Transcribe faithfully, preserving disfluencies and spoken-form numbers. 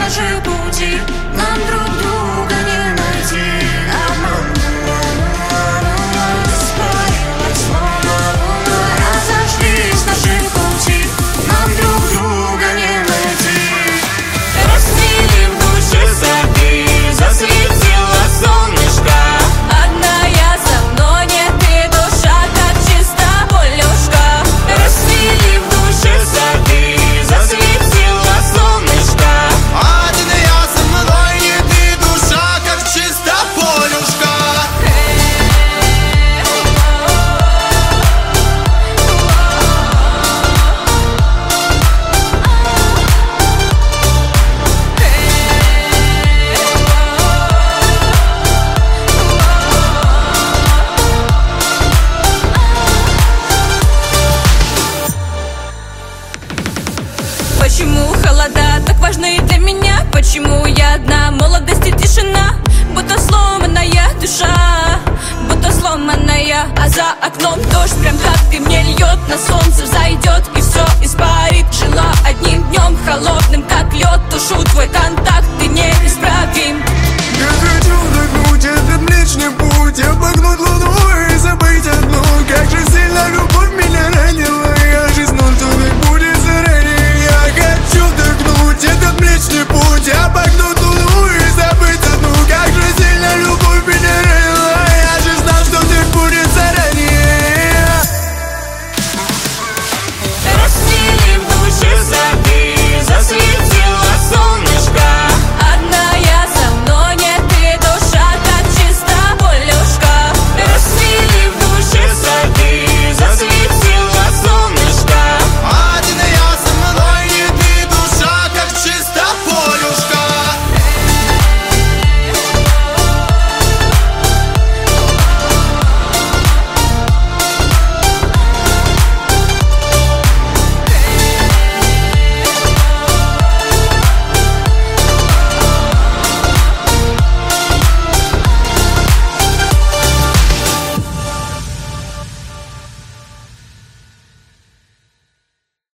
наши пути, нам друг друга не найти. Испарилась словно луна, разошлись наши пути, нам друг друга не найти. Расцвели в душе сады, засветило солнышко. Одна я со мной, нет, ты душа как чиста полюшка. Расцвели в душе сады, засветило солнышко. Один я со мной, не ты, душа как чиста полюшка. Почему холода так важны для меня? Почему я одна, молодость и тишина? Будто сломанная душа, будто сломанная. А за окном дождь, прям как ты, мне льет. На солнце взойдет и все испарит. Жила одним